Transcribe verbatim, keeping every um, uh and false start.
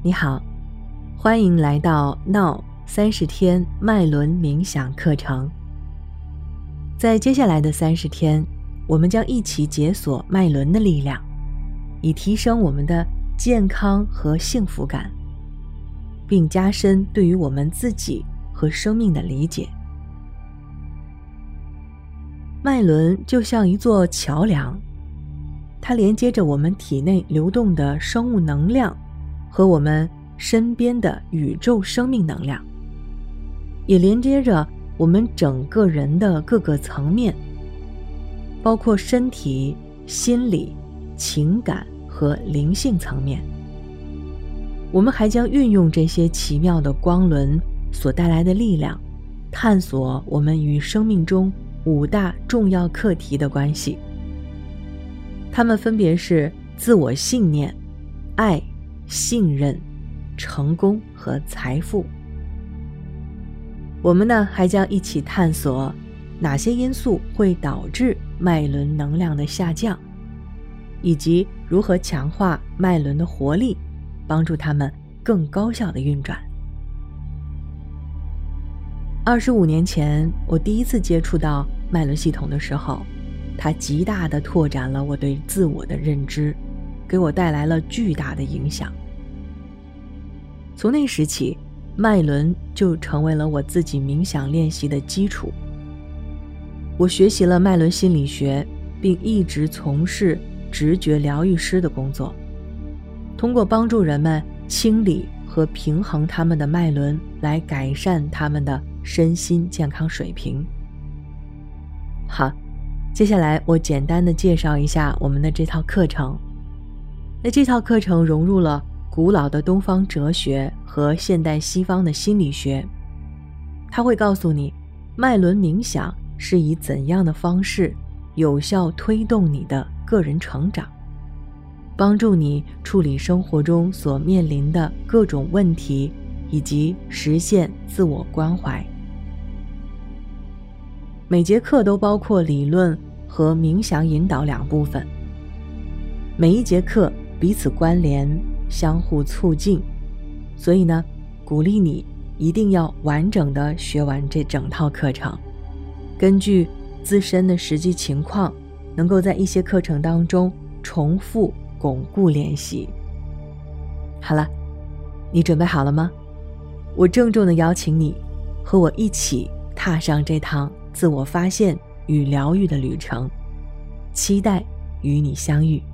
你好，欢迎来到 Now 三十天脉轮冥想课程。在接下来的三十天，我们将一起解锁脉轮的力量，以提升我们的健康和幸福感，并加深对于我们自己和生命的理解。脉轮就像一座桥梁，它连接着我们体内流动的生物能量和我们身边的宇宙生命能量，也连接着我们整个人的各个层面，包括身体、心理、情感和灵性层面。我们还将运用这些奇妙的光轮所带来的力量，探索我们与生命中五大重要课题的关系。它们分别是自我信念、爱、信任、成功和财富。我们呢，还将一起探索哪些因素会导致脉轮能量的下降，以及如何强化脉轮的活力，帮助它们更高效的运转。二十五年前，我第一次接触到脉轮系统的时候，它极大地拓展了我对自我的认知，给我带来了巨大的影响。从那时起，脉轮就成为了我自己冥想练习的基础。我学习了脉轮心理学，并一直从事直觉疗愈师的工作，通过帮助人们清理和平衡他们的脉轮，来改善他们的身心健康水平。好，接下来我简单的介绍一下我们的这套课程。那这套课程融入了古老的东方哲学和现代西方的心理学，它会告诉你脉轮冥想是以怎样的方式有效推动你的个人成长，帮助你处理生活中所面临的各种问题，以及实现自我关怀。每节课都包括理论和冥想引导两部分，每一节课彼此关联，相互促进，所以呢，鼓励你一定要完整的学完这整套课程，根据自身的实际情况，能够在一些课程当中重复巩固练习。好了，你准备好了吗？我郑重地邀请你和我一起踏上这趟自我发现与疗愈的旅程，期待与你相遇。